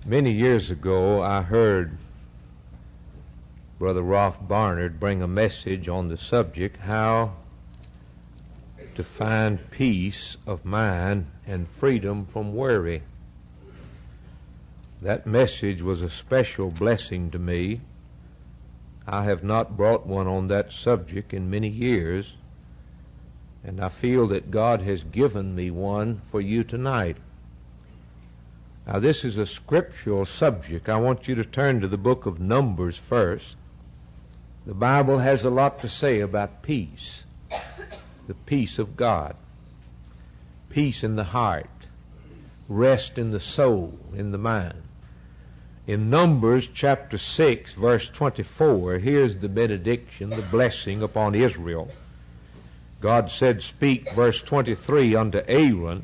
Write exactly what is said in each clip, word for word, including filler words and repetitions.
Many years ago, I heard Brother Rolf Barnard bring a message on the subject, how to find peace of mind and freedom from worry. That message was a special blessing to me. I have not brought one on that subject in many years, and I feel that God has given me one for you tonight. Now, this is a scriptural subject. I want you to turn to the book of Numbers first. The Bible has a lot to say about peace, the peace of God, peace in the heart, rest in the soul, in the mind. In Numbers chapter six, verse twenty-four, here's the benediction, the blessing upon Israel. God said, "Speak," verse twenty-three, "unto Aaron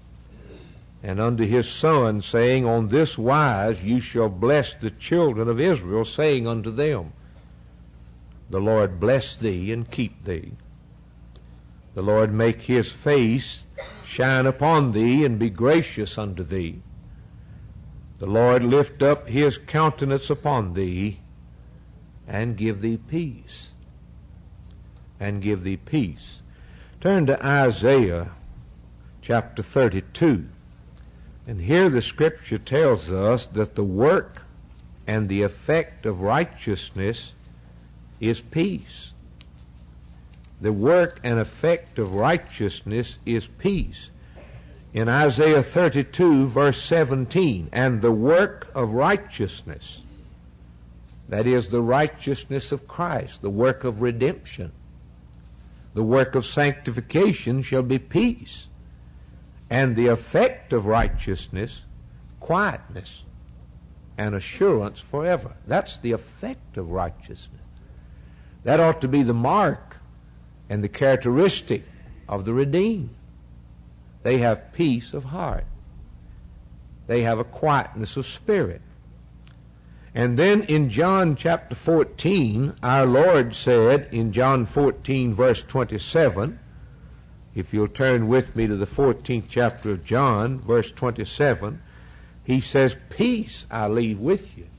and unto his son, saying, On this wise you shall bless the children of Israel, saying unto them, The Lord bless thee and keep thee. The Lord make his face shine upon thee and be gracious unto thee. The Lord lift up his countenance upon thee and give thee peace." And give thee peace. Turn to Isaiah chapter thirty-two. And here the scripture tells us that the work and the effect of righteousness is peace. The work and effect of righteousness is peace. In Isaiah thirty-two, verse seventeen, "And the work of righteousness," that is the righteousness of Christ, the work of redemption, the work of sanctification, shall be peace. And the effect of righteousness, quietness and assurance forever. That's the effect of righteousness. That ought to be the mark and the characteristic of the redeemed. They have peace of heart. They have a quietness of spirit. And then in John chapter fourteen, our Lord said in John fourteen, verse twenty-seven, if you'll turn with me to the fourteenth chapter of John, verse twenty-seven, he says, "Peace I leave with you.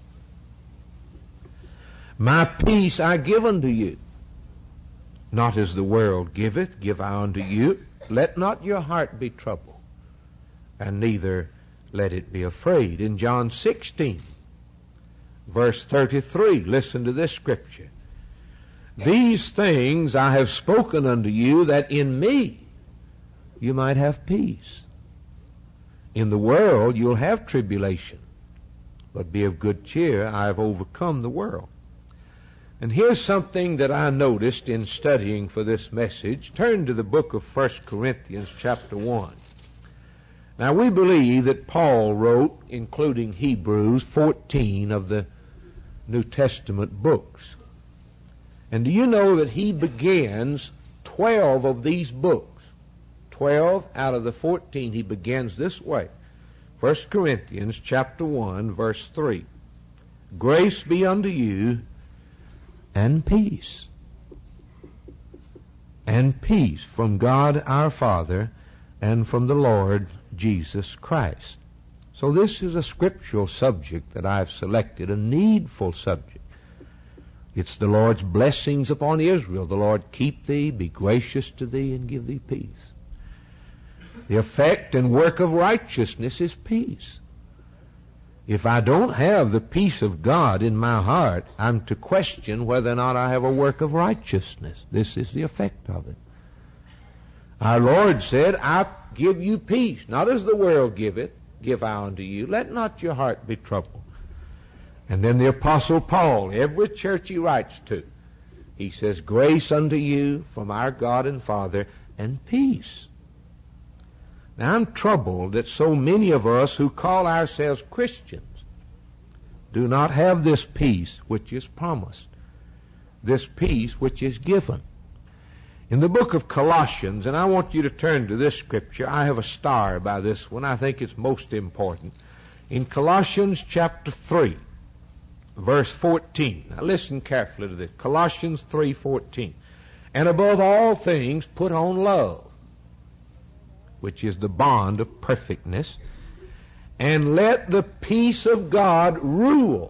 My peace I give unto you. Not as the world giveth, give I unto you. Let not your heart be troubled, and neither let it be afraid." In John sixteen, verse thirty-three, listen to this scripture. "These things I have spoken unto you, that in me you might have peace. In the world you'll have tribulation, but be of good cheer, I have overcome the world." And here's something that I noticed in studying for this message. Turn to the book of First Corinthians chapter one. Now, we believe that Paul wrote, including Hebrews, fourteen of the New Testament books. And do you know that he begins twelve of these books? Twelve out of the fourteen he begins this way. First Corinthians chapter one, verse three. "Grace be unto you and peace. And peace from God our Father and from the Lord Jesus Christ." So this is a scriptural subject that I've selected, a needful subject. It's the Lord's blessings upon Israel. The Lord keep thee, be gracious to thee, and give thee peace. The effect and work of righteousness is peace. If I don't have the peace of God in my heart, I'm to question whether or not I have a work of righteousness. This is the effect of it. Our Lord said, "I give you peace, not as the world giveth, give I unto you. Let not your heart be troubled." And then the Apostle Paul, every church he writes to, he says, "Grace unto you from our God and Father, and peace." Now, I'm troubled that so many of us who call ourselves Christians do not have this peace which is promised, this peace which is given. In the book of Colossians, and I want you to turn to this scripture. I have a star by this one. I think it's most important. In Colossians chapter three, verse fourteen. Now listen carefully to this. Colossians three fourteen. "And above all things put on love, which is the bond of perfectness, and let the peace of God rule.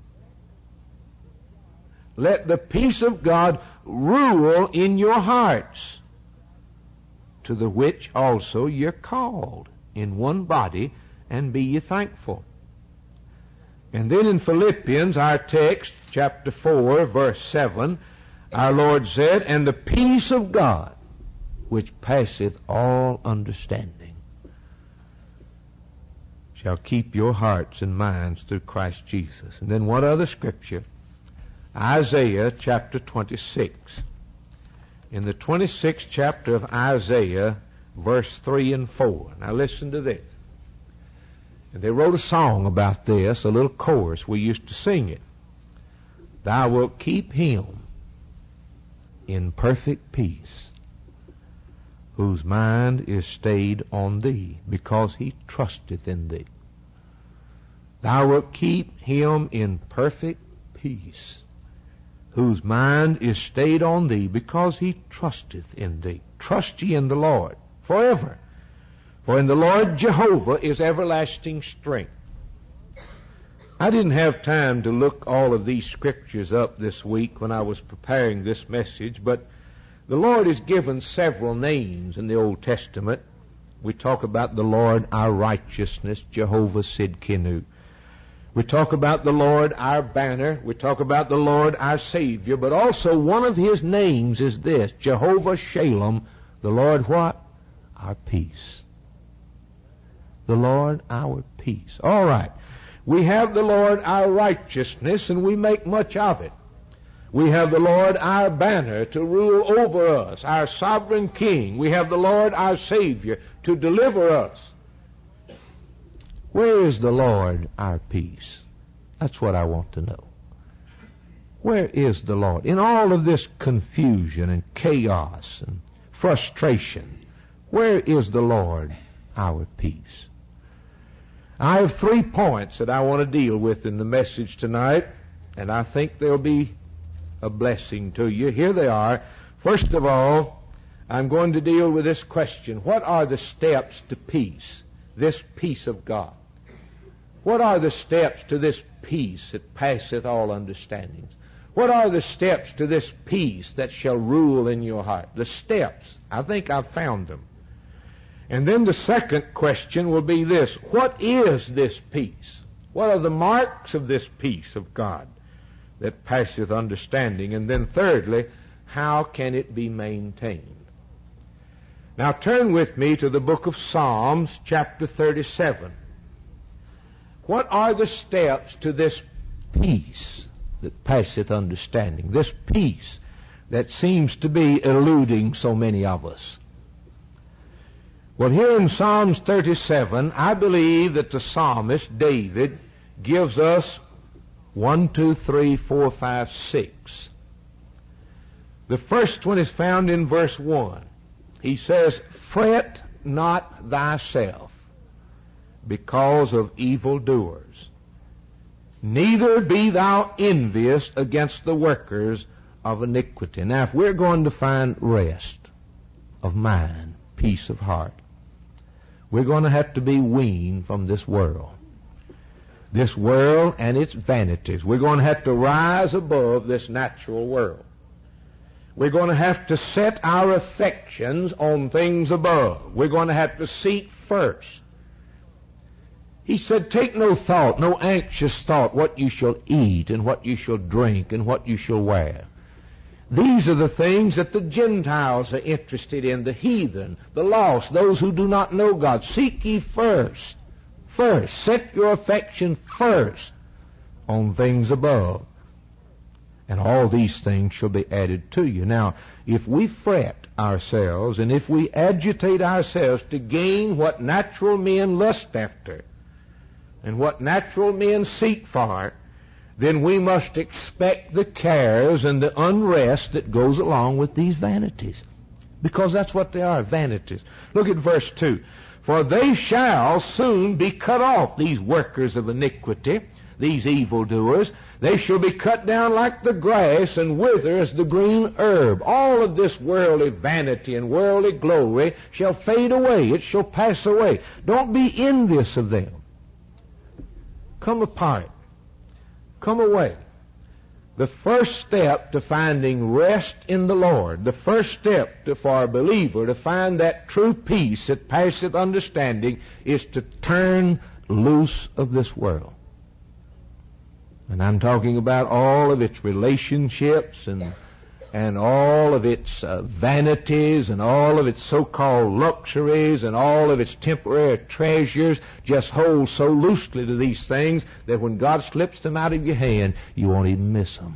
Let the peace of God rule in your hearts, to the which also you're called in one body, and be ye thankful. And then in Philippians, our text, chapter four, verse seven, our Lord said, and the peace of God, which passeth all understanding, shall keep your hearts and minds through Christ Jesus. And then what other scripture? Isaiah chapter twenty-six. In the twenty-sixth chapter of Isaiah, verse three and four. Now listen to this. And they wrote a song about this, a little chorus. We used to sing it. Thou wilt keep him in perfect peace, whose mind is stayed on thee, because he trusteth in thee. Thou wilt keep him in perfect peace, whose mind is stayed on thee, because he trusteth in thee. Trust ye in the Lord forever. For in the Lord Jehovah is everlasting strength. I didn't have time to look all of these scriptures up this week when I was preparing this message, but the Lord is given several names in the Old Testament. We talk about the Lord our righteousness, Jehovah Sidkenu. We talk about the Lord our banner. We talk about the Lord our Savior. But also one of his names is this, Jehovah Shalom, the Lord what? Our peace. The Lord our peace. All right. We have the Lord our righteousness, and we make much of it. We have the Lord our banner to rule over us, our sovereign King. We have the Lord our Savior to deliver us. Where is the Lord our peace? That's what I want to know. Where is the Lord? In all of this confusion and chaos and frustration, where is the Lord our peace? I have three points that I want to deal with in the message tonight, and I think they'll be a blessing to you. Here they are. First of all, I'm going to deal with this question. What are the steps to peace, this peace of God? What are the steps to this peace that passeth all understandings? What are the steps to this peace that shall rule in your heart? The steps. I think I've found them. And then the second question will be this. What is this peace? What are the marks of this peace of God that passeth understanding? And then thirdly, how can it be maintained? Now turn with me to the book of Psalms, chapter thirty-seven. What are the steps to this peace that passeth understanding? This peace that seems to be eluding so many of us. Well, here in Psalms thirty-seven, I believe that the psalmist, David, gives us one, two, three, four, five, six. The first one is found in verse one. He says, fret not thyself because of evildoers, neither be thou envious against the workers of iniquity. Now, if we're going to find rest of mind, peace of heart, we're going to have to be weaned from this world. This world and its vanities. We're going to have to rise above this natural world. We're going to have to set our affections on things above. We're going to have to seek first. He said, take no thought, no anxious thought, what you shall eat and what you shall drink and what you shall wear. These are the things that the Gentiles are interested in, the heathen, the lost, those who do not know God. Seek ye first, first, set your affection first on things above. And all these things shall be added to you. Now, if we fret ourselves and if we agitate ourselves to gain what natural men lust after and what natural men seek for, then we must expect the cares and the unrest that goes along with these vanities. Because that's what they are, vanities. Look at verse two. For they shall soon be cut off, these workers of iniquity, these evildoers. They shall be cut down like the grass and wither as the green herb. All of this worldly vanity and worldly glory shall fade away. It shall pass away. Don't be envious of them. come apart. Come away. The first step to finding rest in the Lord, the first step to, for a believer to find that true peace that passeth understanding, is to turn loose of this world. And I'm talking about all of its relationships and and all of its uh, vanities and all of its so-called luxuries and all of its temporary treasures. Just hold so loosely to these things that when God slips them out of your hand, you won't even miss them.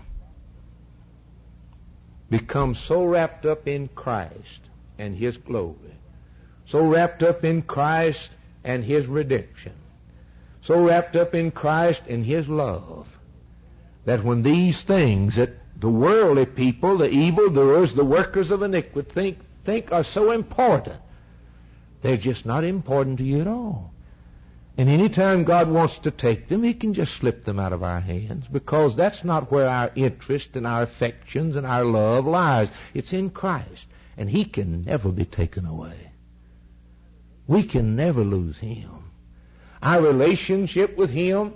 Become so wrapped up in Christ and His glory, so wrapped up in Christ and His redemption, so wrapped up in Christ and His love, that when these things that the worldly people, the evildoers, the workers of iniquity think, think are so important, they're just not important to you at all. And any time God wants to take them, He can just slip them out of our hands, because that's not where our interest and our affections and our love lies. It's in Christ, and He can never be taken away. We can never lose Him. Our relationship with Him,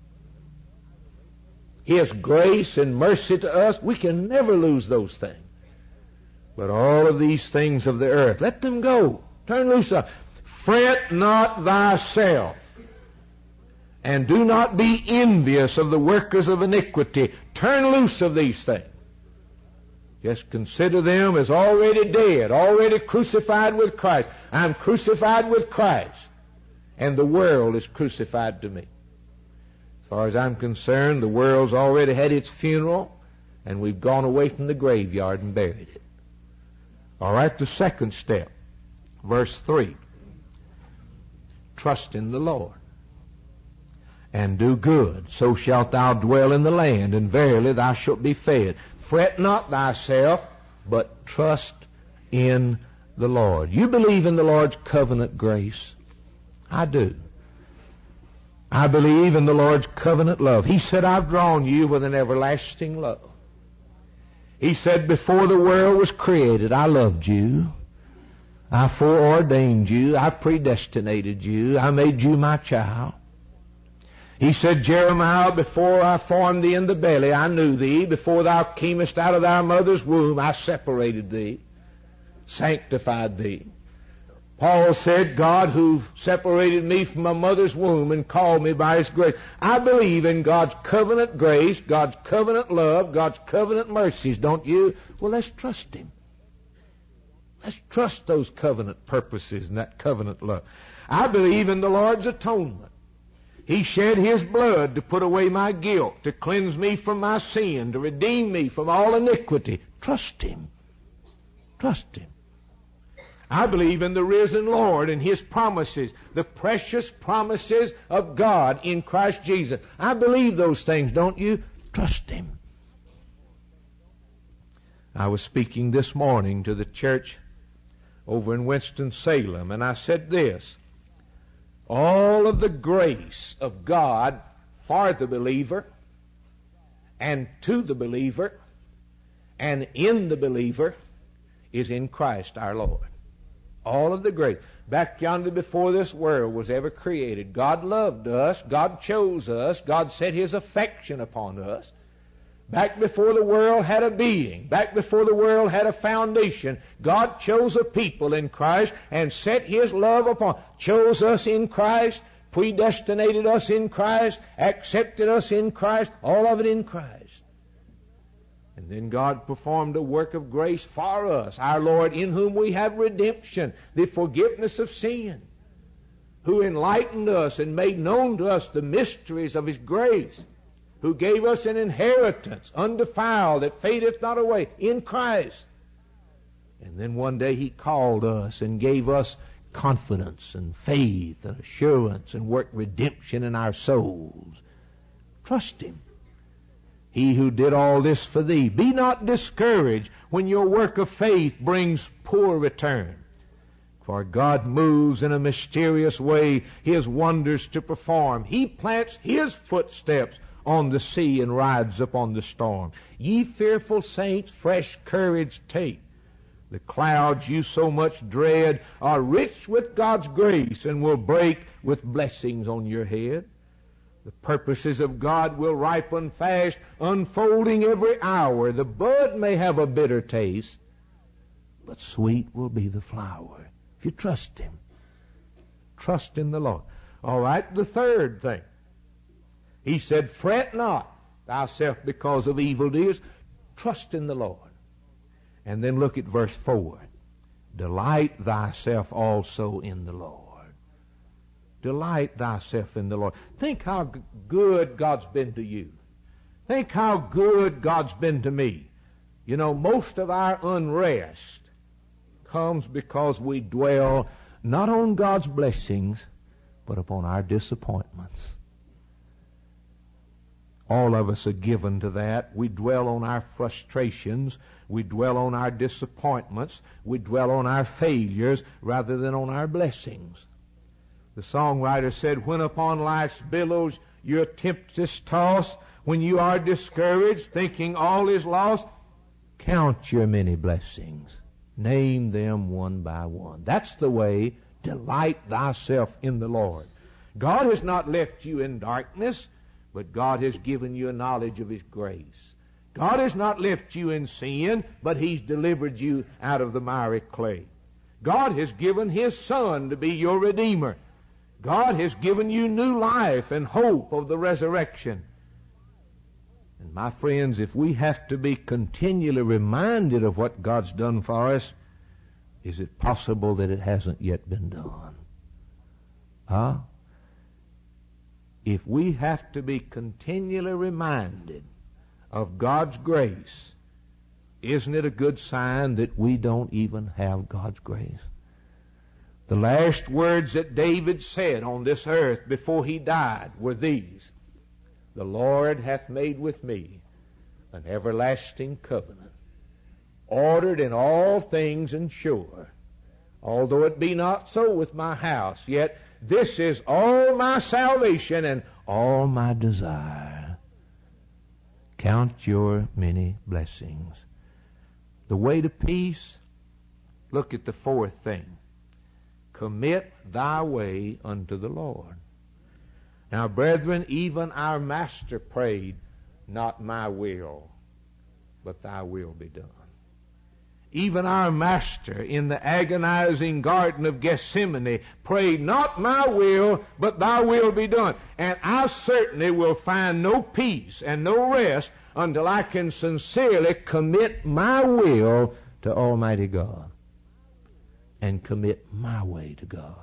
His grace and mercy to us, we can never lose those things. But all of these things of the earth, let them go. Turn loose of. Fret not thyself, and do not be envious of the workers of iniquity. Turn loose of these things. Just consider them as already dead, already crucified with Christ. I'm crucified with Christ, and the world is crucified to me. As far as I'm concerned, the world's already had its funeral, and we've gone away from the graveyard and buried it. All right, the second step, verse three. Trust in the Lord, and do good, so shalt thou dwell in the land, and verily thou shalt be fed. Fret not thyself, but trust in the Lord. You believe in the Lord's covenant grace? I do. I believe in the Lord's covenant love. He said, I've drawn you with an everlasting love. He said, before the world was created, I loved you. I foreordained you. I predestinated you. I made you my child. He said, Jeremiah, before I formed thee in the belly, I knew thee. Before thou camest out of thy mother's womb, I separated thee, sanctified thee. Paul said, God who separated me from my mother's womb and called me by His grace. I believe in God's covenant grace, God's covenant love, God's covenant mercies, don't you? Well, let's trust Him. Let's trust those covenant purposes and that covenant love. I believe in the Lord's atonement. He shed His blood to put away my guilt, to cleanse me from my sin, to redeem me from all iniquity. Trust Him. Trust Him. I believe in the risen Lord and His promises, the precious promises of God in Christ Jesus. I believe those things, don't you? Trust Him. I was speaking this morning to the church over in Winston-Salem, and I said this: all of the grace of God for the believer and to the believer and in the believer is in Christ our Lord. All of the grace. Back yonder before this world was ever created, God loved us, God chose us, God set His affection upon us. Back before the world had a being, back before the world had a foundation, God chose a people in Christ and set His love upon, chose us in Christ, predestinated us in Christ, accepted us in Christ, all of it in Christ. And then God performed a work of grace for us, our Lord, in whom we have redemption, the forgiveness of sin, who enlightened us and made known to us the mysteries of His grace, who gave us an inheritance undefiled that fadeth not away in Christ. And then one day He called us and gave us confidence and faith and assurance and worked redemption in our souls. Trust Him. He who did all this for thee. Be not discouraged when your work of faith brings poor return. For God moves in a mysterious way His wonders to perform. He plants His footsteps on the sea and rides upon the storm. Ye fearful saints, fresh courage take. The clouds you so much dread are rich with God's grace and will break with blessings on your head. The purposes of God will ripen fast, unfolding every hour. The bud may have a bitter taste, but sweet will be the flower if you trust Him. Trust in the Lord. All right, the third thing. He said, fret not thyself because of evil deeds. Trust in the Lord. And then look at verse four. Delight thyself also in the Lord. Delight thyself in the Lord. Think how g- good God's been to you. Think how good God's been to me. You know, most of our unrest comes because we dwell not on God's blessings, but upon our disappointments. All of us are given to that. We dwell on our frustrations. We dwell on our disappointments. We dwell on our failures rather than on our blessings. The songwriter said, when upon life's billows your tempest toss, when you are discouraged, thinking all is lost, count your many blessings. Name them one by one. That's the way. Delight thyself in the Lord. God has not left you in darkness, but God has given you a knowledge of His grace. God has not left you in sin, but He's delivered you out of the miry clay. God has given His Son to be your Redeemer. God has given you new life and hope of the resurrection. And my friends, if we have to be continually reminded of what God's done for us, is it possible that it hasn't yet been done? Huh? If we have to be continually reminded of God's grace, isn't it a good sign that we don't even have God's grace? The last words that David said on this earth before he died were these: the Lord hath made with me an everlasting covenant, ordered in all things and sure. Although it be not so with my house, yet this is all my salvation and all my desire. Count your many blessings. The way to peace, look at the fourth thing. Commit thy way unto the Lord. Now, brethren, even our Master prayed, not my will, but thy will be done. Even our Master in the agonizing Garden of Gethsemane prayed, not my will, but thy will be done. And I certainly will find no peace and no rest until I can sincerely commit my will to Almighty God and commit my way to God.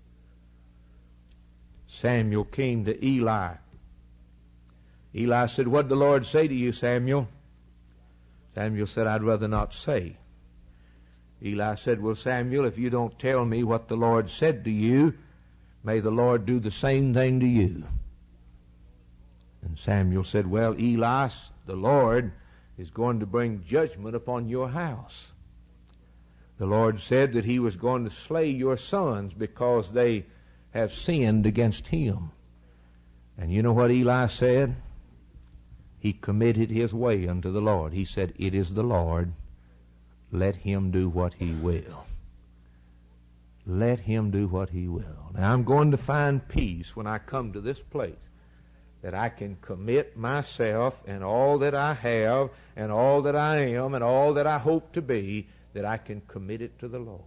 Samuel came to Eli. Eli said, what did the Lord say to you, Samuel? Samuel said, I'd rather not say. Eli said, well, Samuel, if you don't tell me what the Lord said to you, may the Lord do the same thing to you. And Samuel said, well, Eli, the Lord is going to bring judgment upon your house. The Lord said that He was going to slay your sons because they have sinned against Him. And you know what Eli said? He committed his way unto the Lord. He said, it is the Lord. Let Him do what He will. Let Him do what He will. Now, I'm going to find peace when I come to this place, that I can commit myself and all that I have and all that I am and all that I hope to be, that I can commit it to the Lord.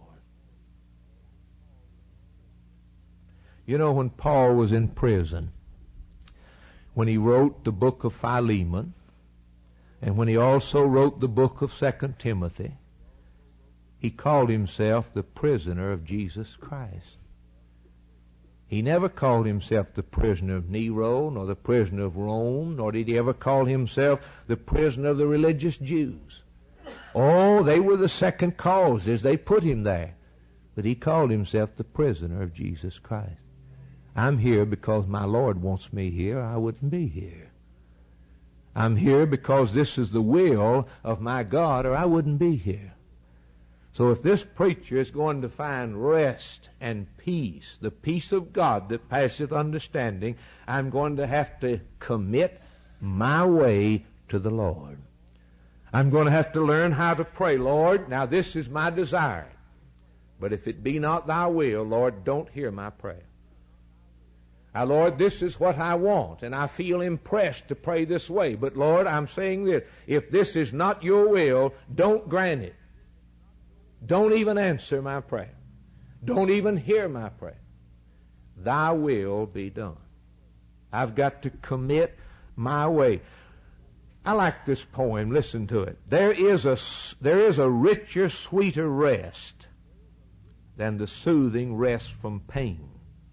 You know, when Paul was in prison, when he wrote the book of Philemon, and when he also wrote the book of Second Timothy, he called himself the prisoner of Jesus Christ. He never called himself the prisoner of Nero, nor the prisoner of Rome, nor did he ever call himself the prisoner of the religious Jews. Oh, they were the second causes. They put him there. But he called himself the prisoner of Jesus Christ. I'm here because my Lord wants me here. I wouldn't be here. I'm here because this is the will of my God, or I wouldn't be here. So if this preacher is going to find rest and peace, the peace of God that passeth understanding, I'm going to have to commit my way to the Lord. I'm going to have to learn how to pray, Lord, now this is my desire. But if it be not thy will, Lord, don't hear my prayer. Now, Lord, this is what I want, and I feel impressed to pray this way. But, Lord, I'm saying this. If this is not your will, don't grant it. Don't even answer my prayer. Don't even hear my prayer. Thy will be done. I've got to commit my way. I like this poem. Listen to it. There is a, there is a richer, sweeter rest than the soothing rest from pain.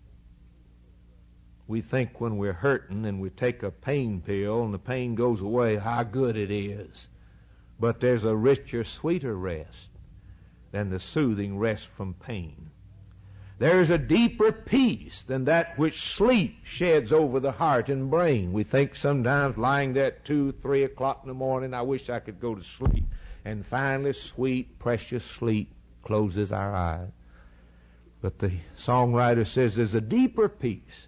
We think when we're hurting and we take a pain pill and the pain goes away, how good it is. But there's a richer, sweeter rest than the soothing rest from pain. There is a deeper peace than that which sleep sheds over the heart and brain. We think sometimes lying there at two, three o'clock in the morning, I wish I could go to sleep. And finally, sweet, precious sleep closes our eyes. But the songwriter says there's a deeper peace.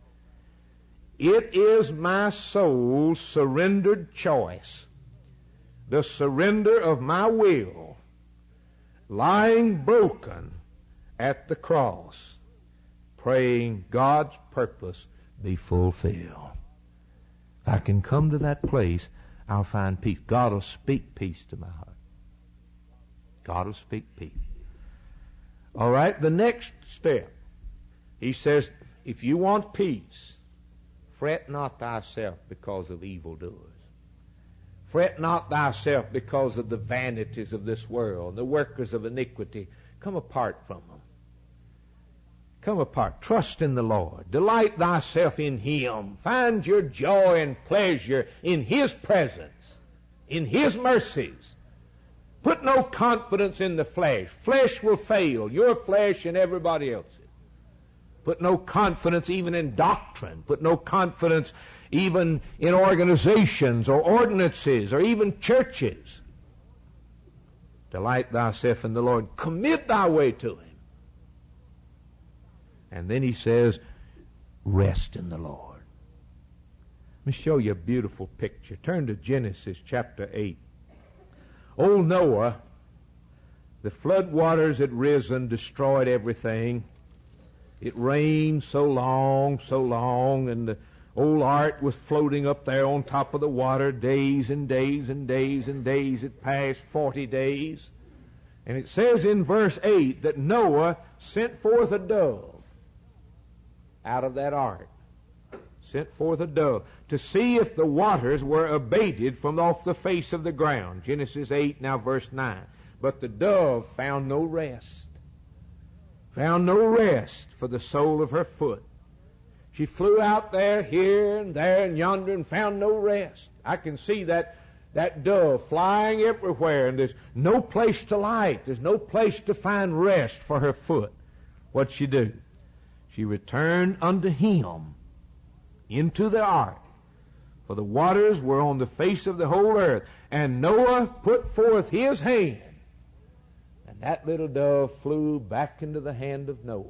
It is my soul's surrendered choice, the surrender of my will, lying broken at the cross, praying God's purpose be fulfilled. If I can come to that place, I'll find peace. God will speak peace to my heart. God will speak peace. All right, the next step. He says, if you want peace, fret not thyself because of evildoers. Fret not thyself because of the vanities of this world, the workers of iniquity. Come apart from them. Come apart. Trust in the Lord. Delight thyself in Him. Find your joy and pleasure in His presence, in His mercies. Put no confidence in the flesh. Flesh will fail. Your flesh and everybody else's. Put no confidence even in doctrine. Put no confidence even in organizations or ordinances or even churches. Delight thyself in the Lord. Commit thy way to Him. And then he says, rest in the Lord. Let me show you a beautiful picture. Turn to Genesis chapter eight. Old Noah, the flood waters had risen, destroyed everything. It rained so long, so long, and the old ark was floating up there on top of the water days and days and days and days. It passed forty days. And it says in verse eight that Noah sent forth a dove out of that ark. Sent forth a dove to see if the waters were abated from off the face of the ground. Genesis eight, now verse nine. But the dove found no rest. Found no rest for the sole of her foot. She flew out there, here and there and yonder, and found no rest. I can see that, that dove flying everywhere, and there's no place to light. There's no place to find rest for her foot. What'd she do? She returned unto him into the ark, for the waters were on the face of the whole earth. And Noah put forth his hand, and that little dove flew back into the hand of Noah.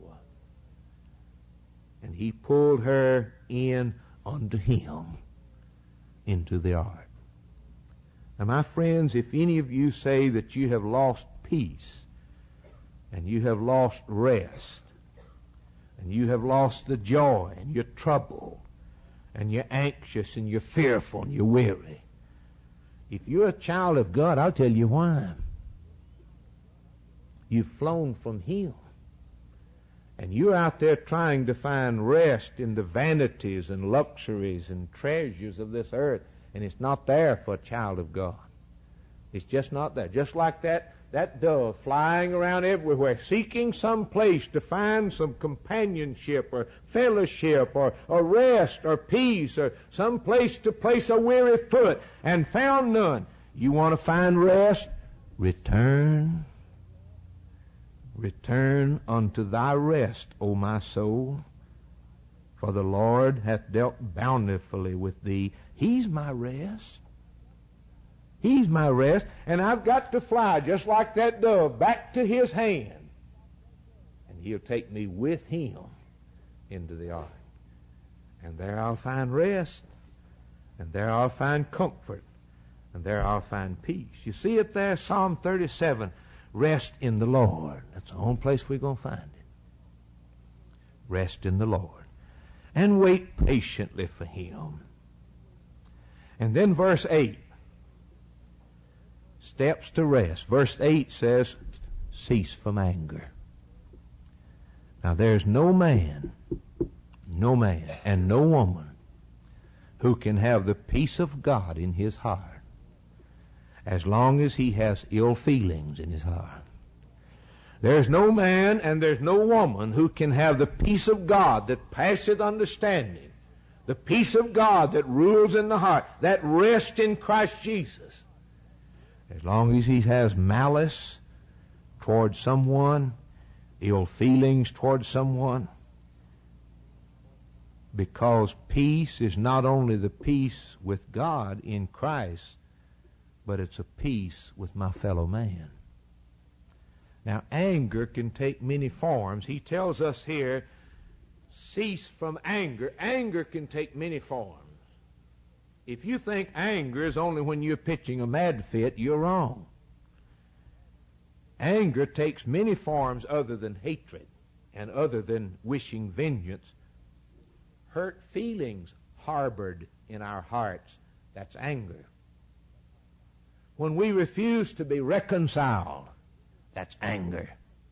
And he pulled her in unto him into the ark. Now, my friends, if any of you say that you have lost peace, and you have lost rest, and you have lost the joy, and you're troubled, and you're anxious, and you're fearful, and you're weary, if you're a child of God, I'll tell you why. You've flown from Him. And you're out there trying to find rest in the vanities and luxuries and treasures of this earth, and it's not there for a child of God. It's just not there. Just like that, that dove flying around everywhere, seeking some place to find some companionship or fellowship or, or rest or peace or some place to place a weary foot, and found none. You want to find rest? Return. Return unto thy rest, O my soul, for the Lord hath dealt bountifully with thee. He's my rest. He's my rest, and I've got to fly just like that dove back to His hand, and He'll take me with Him into the ark. And there I'll find rest, and there I'll find comfort, and there I'll find peace. You see it there, Psalm thirty-seven. Rest in the Lord. That's the only place we're going to find it. Rest in the Lord. and wait patiently for Him. And then verse eight, steps to rest. Verse eight says, cease from anger. Now there's no man, no man, and no woman who can have the peace of God in his heart as long as he has ill feelings in his heart. There's no man and there's no woman who can have the peace of God that passeth understanding, the peace of God that rules in the heart, that rests in Christ Jesus, as long as he has malice toward someone, ill feelings toward someone. Because peace is not only the peace with God in Christ, but it's a peace with my fellow man. Now, anger can take many forms. He tells us here, cease from anger. Anger can take many forms. If you think anger is only when you're pitching a mad fit, you're wrong. Anger takes many forms other than hatred and other than wishing vengeance. Hurt feelings harbored in our hearts, that's anger. When we refuse to be reconciled, that's anger.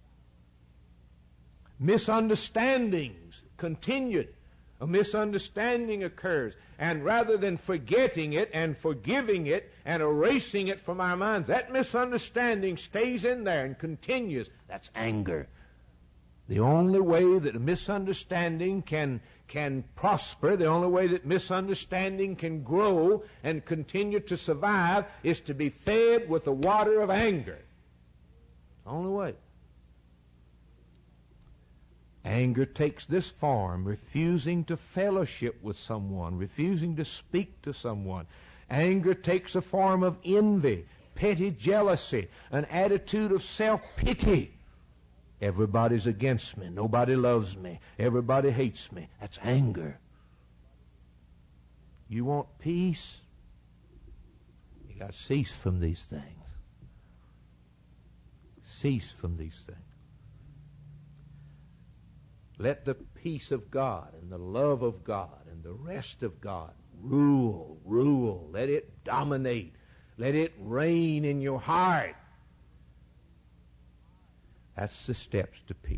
Misunderstandings continued. A misunderstanding occurs, and rather than forgetting it and forgiving it and erasing it from our minds, that misunderstanding stays in there and continues. That's anger. The only way that a misunderstanding can, can prosper, the only way that misunderstanding can grow and continue to survive is to be fed with the water of anger. Only way. Anger takes this form, refusing to fellowship with someone, refusing to speak to someone. Anger takes a form of envy, petty jealousy, an attitude of self-pity. Everybody's against me. Nobody loves me. Everybody hates me. That's anger. You want peace? You got to cease from these things. Cease from these things. Let the peace of God and the love of God and the rest of God rule, rule. Let it dominate. Let it reign in your heart. That's the steps to peace.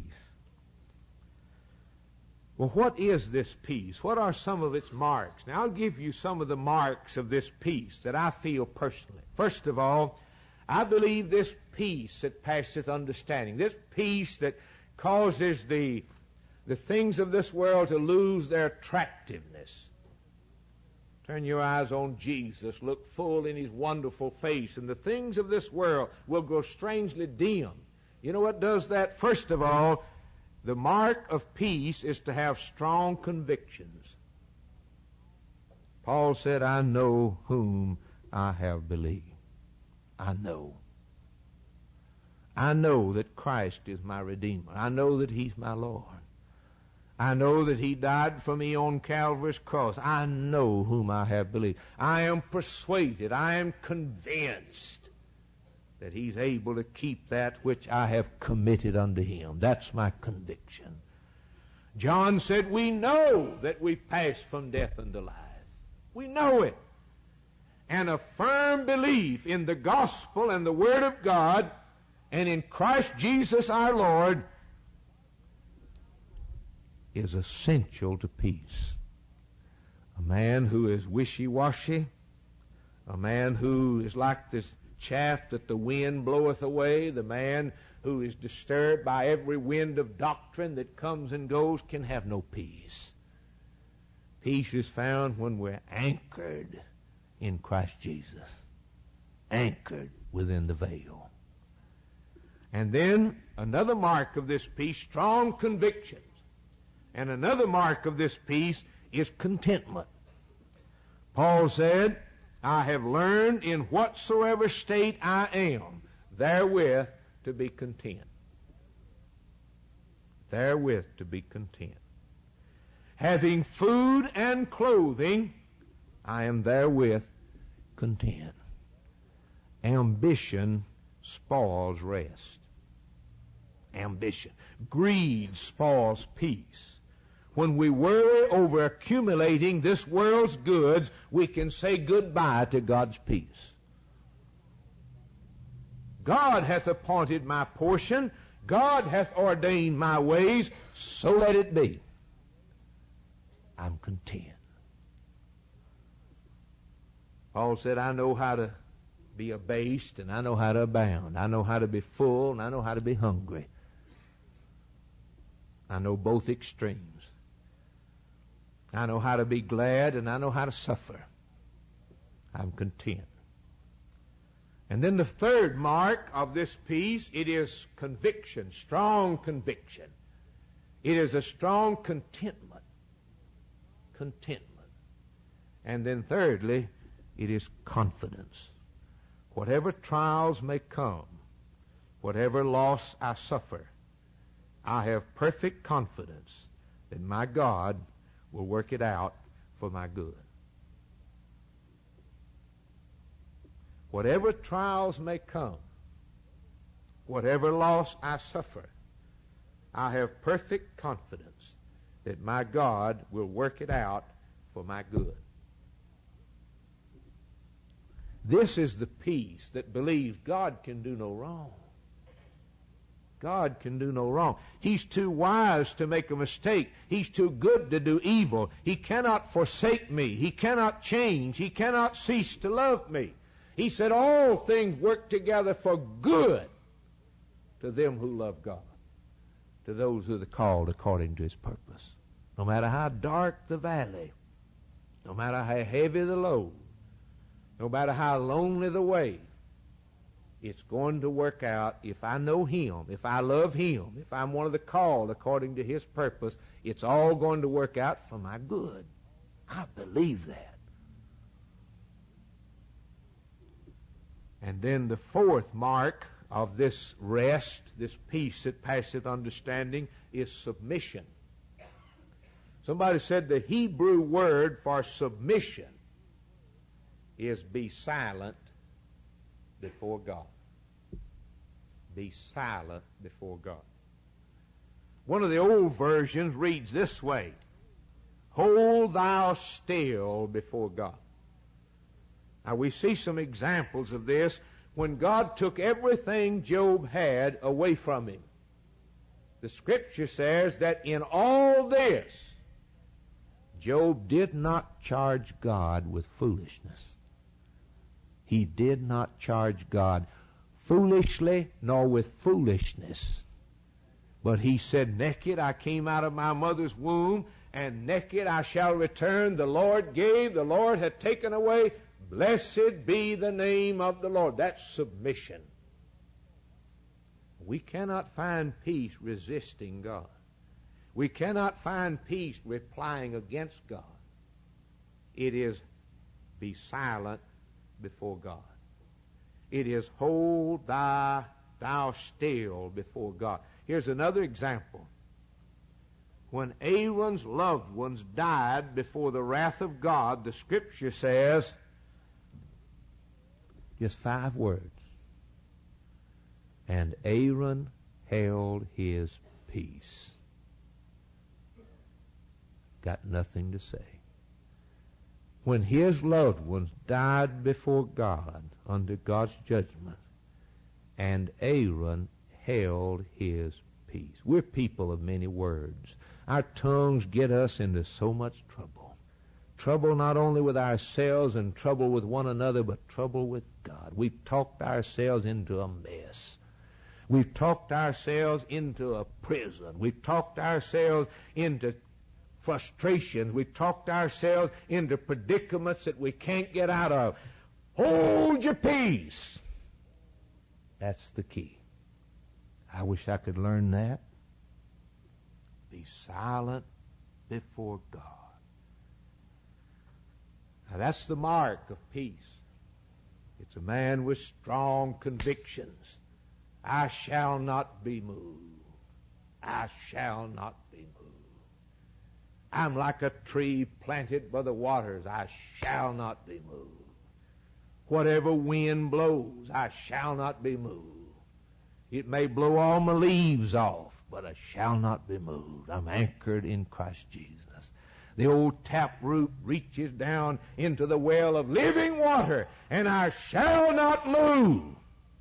Well, what is this peace? What are some of its marks? Now, I'll give you some of the marks of this peace that I feel personally. First of all, I believe this peace that passeth understanding, this peace that causes the, the things of this world to lose their attractiveness. Turn your eyes on Jesus, look full in His wonderful face, and the things of this world will grow strangely dim. You know what does that? First of all, the mark of peace is to have strong convictions. Paul said, I know whom I have believed. I know. I know that Christ is my Redeemer. I know that He's my Lord. I know that He died for me on Calvary's cross. I know whom I have believed. I am persuaded, I am convinced that He's able to keep that which I have committed unto Him. That's my conviction. John said, we know that we pass from death unto life. We know it. And a firm belief in the gospel and the Word of God and in Christ Jesus our Lord is essential to peace. A man who is wishy-washy, a man who is like this chaff that the wind bloweth away, the man who is disturbed by every wind of doctrine that comes and goes, can have no peace. Peace is found when we're anchored in Christ Jesus, anchored within the veil. And then another mark of this peace, strong convictions. And another mark of this peace is contentment. Paul said, I have learned in whatsoever state I am, therewith to be content. Therewith to be content. Having food and clothing, I am therewith content. Ambition spoils rest. Ambition. Greed spoils peace. when we worry over accumulating this world's goods, we can say goodbye to God's peace. God hath appointed my portion. God hath ordained my ways. So let it be. I'm content. Paul said, I know how to be abased and I know how to abound. I know how to be full and I know how to be hungry. I know both extremes. I know how to be glad and I know how to suffer. I'm content. And then the third mark of this peace, it is conviction, strong conviction. It is a strong contentment. Contentment. And then thirdly, it is confidence. Whatever trials may come, whatever loss I suffer, I have perfect confidence that my God will work it out for my good. Whatever trials may come, whatever loss I suffer, I have perfect confidence that my God will work it out for my good. This is the peace that believes God can do no wrong. God can do no wrong. He's too wise to make a mistake. He's too good to do evil. He cannot forsake me. He cannot change. He cannot cease to love me. He said all things work together for good to them who love God, to those who are called according to His purpose. No matter how dark the valley, no matter how heavy the load, no matter how lonely the way, it's going to work out if I know Him, if I love Him, if I'm one of the called according to His purpose, it's all going to work out for my good. I believe that. And then the fourth mark of this rest, this peace that passeth understanding, is submission. Somebody said the Hebrew word for submission is be silent before God. Be silent before God. One of the old versions reads this way: hold thou still before God. Now we see some examples of this when God took everything Job had away from him. The Scripture says that in all this, Job did not charge God with foolishness. He did not charge God foolishly nor with foolishness. But he said, naked I came out of my mother's womb, and naked I shall return. The Lord gave, the Lord hath taken away. Blessed be the name of the Lord. That's submission. We cannot find peace resisting God. We cannot find peace replying against God. It is be silent before God. It is hold thy, thou still before God. Here's another example. When Aaron's loved ones died before the wrath of God, the Scripture says, just five words, and Aaron held his peace. Got nothing to say. When his loved ones died before God under God's judgment, and Aaron held his peace. We're people of many words. Our tongues get us into so much trouble. Trouble not only with ourselves and trouble with one another, but trouble with God. We've talked ourselves into a mess. We've talked ourselves into a prison. We've talked ourselves into frustrations. We've talked ourselves into predicaments that we can't get out of. Hold your peace. That's the key. I wish I could learn that. Be silent before God. Now that's the mark of peace. It's a man with strong convictions. I shall not be moved. I shall not be moved. I'm like a tree planted by the waters. I shall not be moved. Whatever wind blows, I shall not be moved. It may blow all my leaves off, but I shall not be moved. I'm anchored in Christ Jesus. The old taproot reaches down into the well of living water, and I shall not move.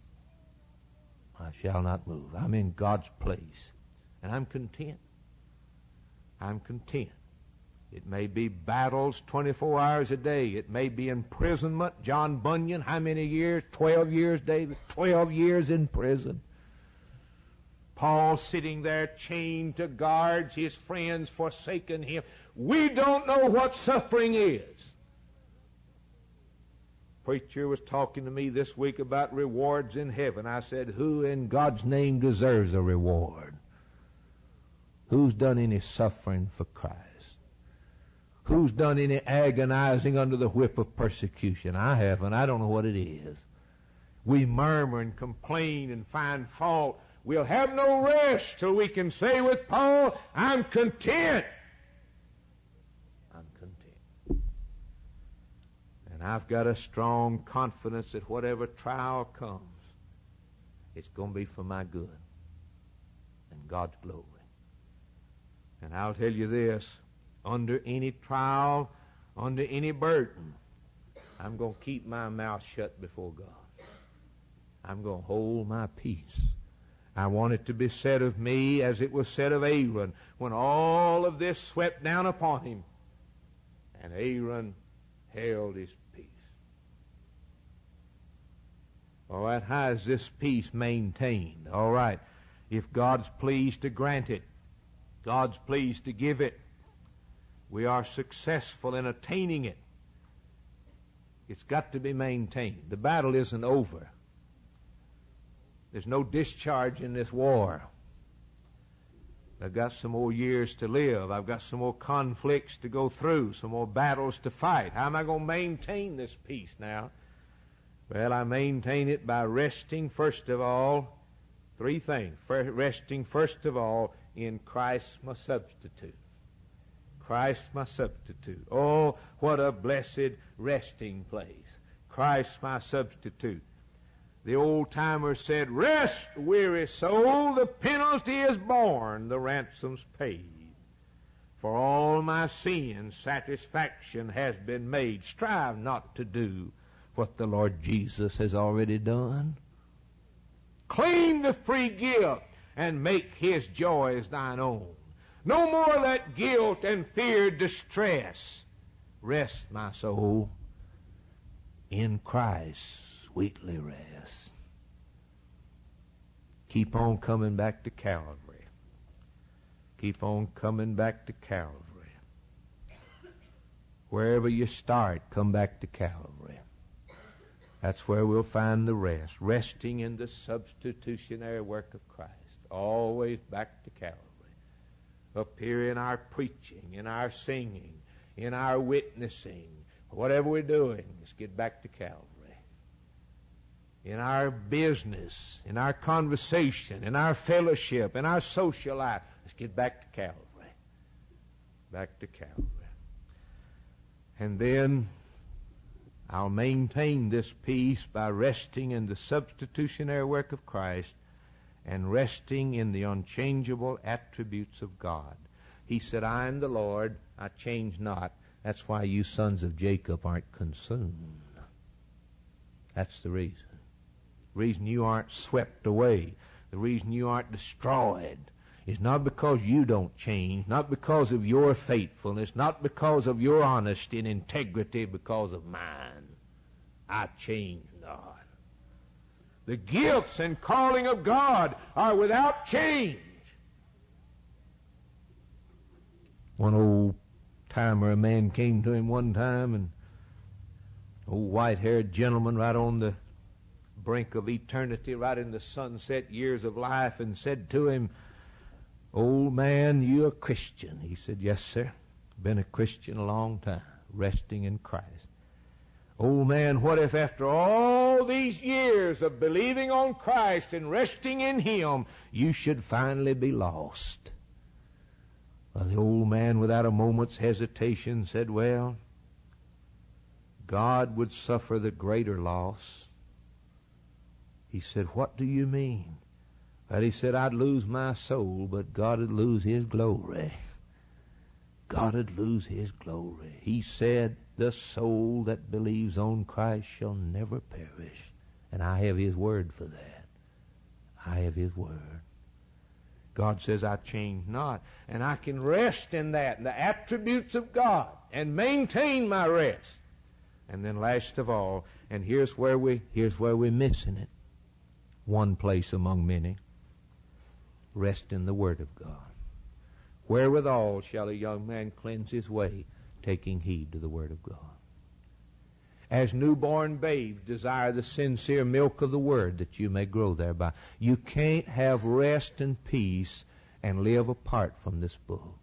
I shall not move. I'm in God's place, and I'm content. I'm content. It may be battles twenty-four hours a day. It may be imprisonment. John Bunyan, how many years? Twelve years, David? Twelve years in prison. Paul sitting there chained to guards, his friends forsaken him. We don't know what suffering is. Preacher was talking to me this week about rewards in heaven. I said, who in God's name deserves a reward? Who's done any suffering for Christ? Who's done any agonizing under the whip of persecution? I haven't. I don't know what it is. We murmur and complain and find fault. We'll have no rest till we can say with Paul, I'm content. I'm content. And I've got a strong confidence that whatever trial comes, it's going to be for my good and God's glory. And I'll tell you this, under any trial, under any burden, I'm going to keep my mouth shut before God. I'm going to hold my peace. I want it to be said of me as it was said of Aaron when all of this swept down upon him. And Aaron held his peace. All right, how is this peace maintained? All right, if God's pleased to grant it, God's pleased to give it, we are successful in attaining it. It's got to be maintained. The battle isn't over. There's no discharge in this war. I've got some more years to live. I've got some more conflicts to go through, some more battles to fight. How am I going to maintain this peace now? Well, I maintain it by resting, first of all, three things. Resting, first of all, in Christ my substitute. Christ my substitute. Oh, what a blessed resting place. Christ my substitute. The old-timer said, rest, weary soul, the penalty is borne, the ransom's paid. For all my sins, satisfaction has been made. Strive not to do what the Lord Jesus has already done. Claim the free gift and make His joys thine own. No more let guilt and fear distress. Rest, my soul, in Christ sweetly rest. Keep on coming back to Calvary. Keep on coming back to Calvary. Wherever you start, come back to Calvary. That's where we'll find the rest. Resting in the substitutionary work of Christ. Always back to Calvary. Up here in our preaching, in our singing, in our witnessing, whatever we're doing, let's get back to Calvary. In our business, in our conversation, in our fellowship, in our social life, let's get back to Calvary. Back to Calvary. And then I'll maintain this peace by resting in the substitutionary work of Christ and resting in the unchangeable attributes of God. He said, I am the Lord, I change not. That's why you sons of Jacob aren't consumed. That's the reason. The reason you aren't swept away, the reason you aren't destroyed, is not because you don't change, not because of your faithfulness, not because of your honesty and integrity, because of mine. I change not. The gifts and calling of God are without change. One old timer, a man came to him one time, and old white-haired gentleman right on the brink of eternity, right in the sunset years of life, and said to him, old man, you a Christian? He said, yes, sir. Been a Christian a long time, resting in Christ. Old man, what if after all these years of believing on Christ and resting in Him, you should finally be lost? Well, the old man, without a moment's hesitation, said, well, God would suffer the greater loss. He said, what do you mean? But he said, I'd lose my soul, but God would lose his glory. God would lose his glory. He said, the soul that believes on Christ shall never perish. And I have his word for that. I have his word. God says, I change not. And I can rest in that, in the attributes of God, and maintain my rest. And then last of all, and here's where we, here's where we're missing it. One place among many. Rest in the Word of God. Wherewithal shall a young man cleanse his way, taking heed to the Word of God. As newborn babes desire the sincere milk of the Word, that you may grow thereby. You can't have rest and peace and live apart from this book.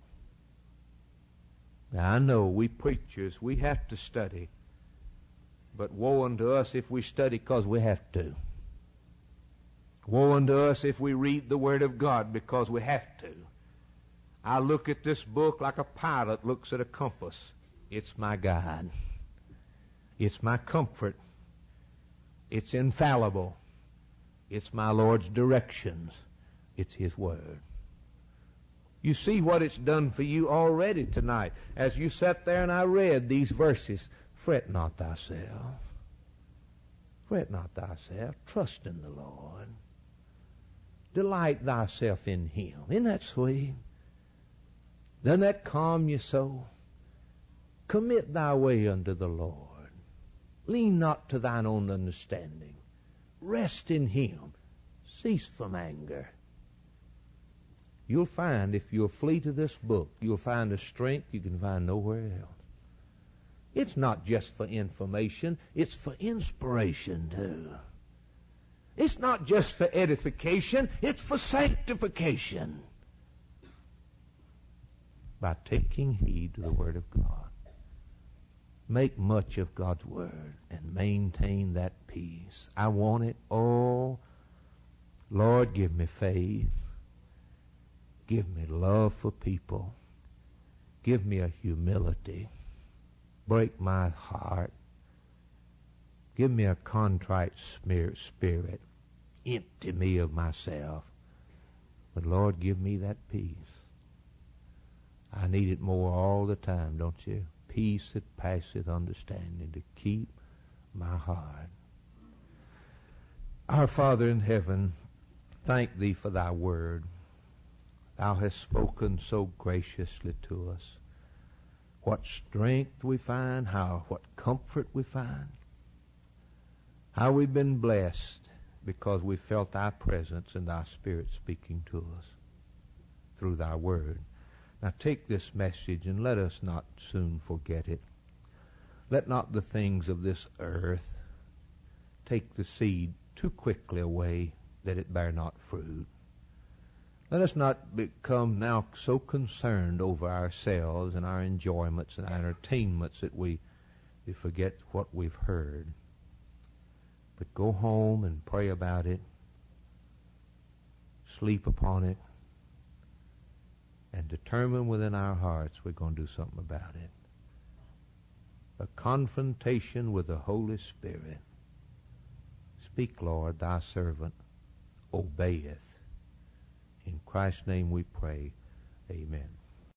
Now, I know we preachers, we have to study. But woe unto us if we study because we have to. Woe unto us if we read the Word of God because we have to. I look at this book like a pilot looks at a compass. It's my guide. It's my comfort. It's infallible. It's my Lord's directions. It's His Word. You see what it's done for you already tonight. As you sat there and I read these verses, fret not thyself. Fret not thyself. Trust in the Lord. Delight thyself in Him. Isn't that sweet? Doesn't that calm your soul? Commit thy way unto the Lord. Lean not to thine own understanding. Rest in Him. Cease from anger. You'll find, if you'll flee to this book, you'll find a strength you can find nowhere else. It's not just for information, it's for inspiration too. It's not just for edification, it's for sanctification. By taking heed to the Word of God. Make much of God's Word and maintain that peace. I want it all. Lord, give me faith. Give me love for people. Give me a humility. Break my heart. Give me a contrite spirit. Empty me of myself. But Lord, give me that peace. I need it more all the time, don't you? Peace that passeth understanding to keep my heart. Our Father in heaven, thank Thee for Thy word. Thou hast spoken so graciously to us. What strength we find, how what comfort we find. How we've been blessed because we felt Thy presence and Thy Spirit speaking to us through Thy word. Now take this message and let us not soon forget it. Let not the things of this earth take the seed too quickly away that it bear not fruit. Let us not become now so concerned over ourselves and our enjoyments and our entertainments that we, we forget what we've heard. But go home and pray about it. Sleep upon it. And determine within our hearts we're going to do something about it. A confrontation with the Holy Spirit. Speak, Lord, Thy servant obeyeth. In Christ's name we pray. Amen.